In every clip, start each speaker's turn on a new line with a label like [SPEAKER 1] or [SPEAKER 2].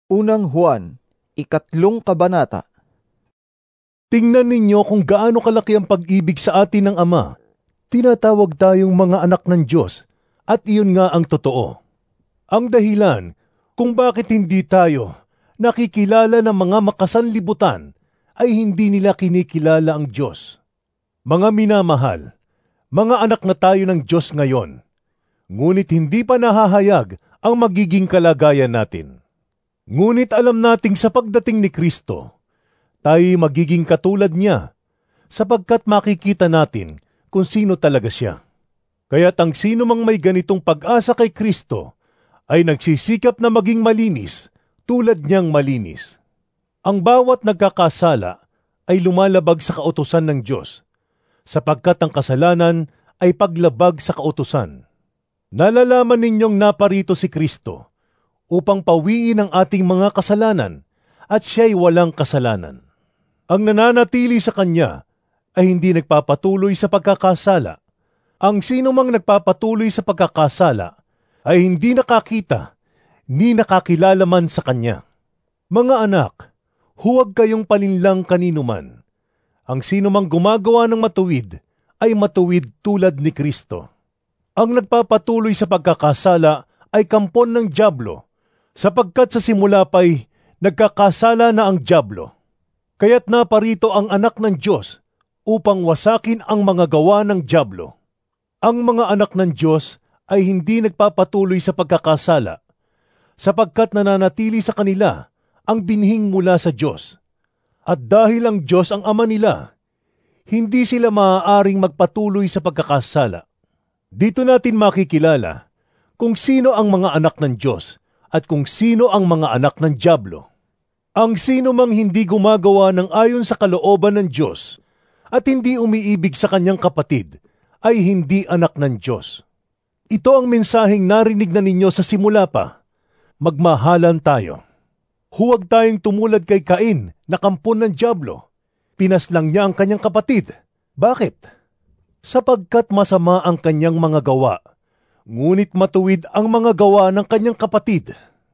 [SPEAKER 1] Unang Juan, 3 kabanata.
[SPEAKER 2] Tingnan ninyo kung gaano kalaki ang pag-ibig sa atin ng Ama. Tinatawag tayong mga anak ng Diyos, at iyon nga ang totoo. Ang dahilan kung bakit hindi tayo nakikilala ng mga makasanlibutan ay hindi nila kinikilala ang Diyos. Mga minamahal, mga anak na tayo ng Diyos ngayon, ngunit hindi pa nahahayag ang magiging kalagayan natin. Ngunit alam nating sa pagdating ni Kristo, tayo'y magiging katulad niya, sapagkat makikita natin kung sino talaga siya. Kaya't ang sino mang may ganitong pag-asa kay Kristo ay nagsisikap na maging malinis tulad niyang malinis. Ang bawat nagkakasala ay lumalabag sa kautusan ng Diyos, sapagkat ang kasalanan ay paglabag sa kautusan. Nalalaman ninyong naparito si Kristo upang pawiin ang ating mga kasalanan, at siya'y walang kasalanan. Ang nananatili sa Kanya ay hindi nagpapatuloy sa pagkakasala. Ang sino mang nagpapatuloy sa pagkakasala ay hindi nakakita ni nakakilala man sa Kanya. Mga anak, huwag kayong palinlang kanino man. Ang sino mang gumagawa ng matuwid ay matuwid tulad ni Kristo. Ang nagpapatuloy sa pagkakasala ay kampon ng dyablo, sapagkat sa simula pa'y nagkakasala na ang dyablo. Kaya't naparito ang anak ng Diyos upang wasakin ang mga gawa ng dyablo. Ang mga anak ng Diyos ay hindi nagpapatuloy sa pagkakasala, sapagkat nananatili sa kanila ang binhing mula sa Diyos. At dahil ang Diyos ang ama nila, hindi sila maaaring magpatuloy sa pagkakasala. Dito natin makikilala kung sino ang mga anak ng Diyos at kung sino ang mga anak ng dyablo. Ang sino mang hindi gumagawa ng ayon sa kalooban ng Diyos at hindi umiibig sa kanyang kapatid ay hindi anak ng Diyos. Ito ang mensaheng narinig na ninyo sa simula pa. Magmahalan tayo. Huwag tayong tumulad kay Cain na kampon ng dyablo. Pinaslang niya ang kanyang kapatid. Bakit? Sapagkat masama ang kanyang mga gawa, ngunit matuwid ang mga gawa ng kanyang kapatid.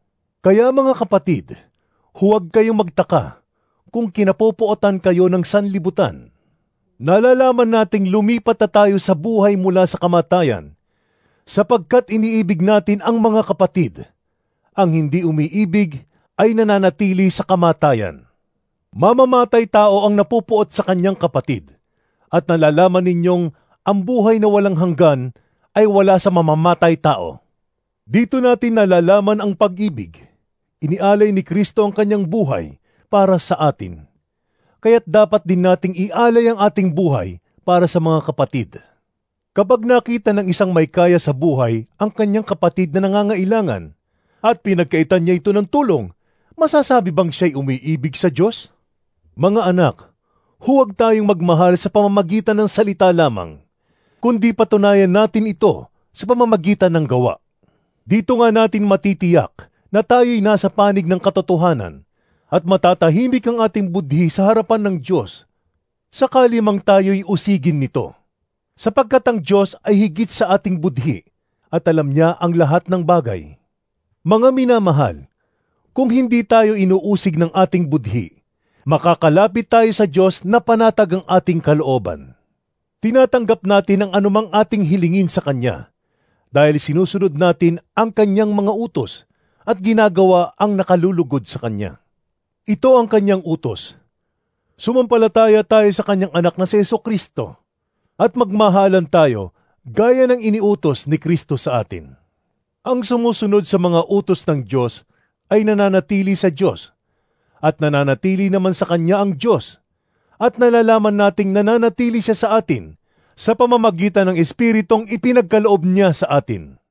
[SPEAKER 2] Kaya mga kapatid, huwag kayong magtaka kung kinapopuotan kayo ng sanlibutan. Nalalaman nating lumipat na tayo sa buhay mula sa kamatayan, sapagkat iniibig natin ang mga kapatid. Ang hindi umiibig ay nananatili sa kamatayan. Mamamatay tao ang napupuot sa kanyang kapatid, at nalalaman ninyong ang buhay na walang hanggan ay wala sa mamamatay tao. Dito natin nalalaman ang pag-ibig. Inialay ni Kristo ang kanyang buhay para sa atin. Kaya't dapat din nating ialay ang ating buhay para sa mga kapatid. Kapag nakita ng isang may kaya sa buhay ang kanyang kapatid na nangangailangan at pinagkaitan niya ito ng tulong, masasabi bang siya'y umiibig sa Diyos? Mga anak, huwag tayong magmahal sa pamamagitan ng salita lamang, kundi patunayan natin ito sa pamamagitan ng gawa. Dito nga natin matitiyak na tayo'y nasa panig ng katotohanan at matatahimik ang ating budhi sa harapan ng Diyos, sakali mang tayo'y usigin nito. Sapagkat ang Diyos ay higit sa ating budhi at alam niya ang lahat ng bagay. Mga minamahal, kung hindi tayo inuusig ng ating budhi, makakalapit tayo sa Diyos na panatag ang ating kalooban. Tinatanggap natin ang anumang ating hilingin sa Kanya dahil sinusunod natin ang Kanyang mga utos at ginagawa ang nakalulugod sa Kanya. Ito ang Kanyang utos. Sumampalataya tayo sa Kanyang anak na si Jesucristo at magmahalan tayo gaya ng iniutos ni Kristo sa atin. Ang sumusunod sa mga utos ng Diyos ay nananatili sa Diyos at nananatili naman sa Kanya ang Diyos. At nalalaman nating nananatili siya sa atin sa pamamagitan ng Espiritong ipinagkaloob niya sa atin.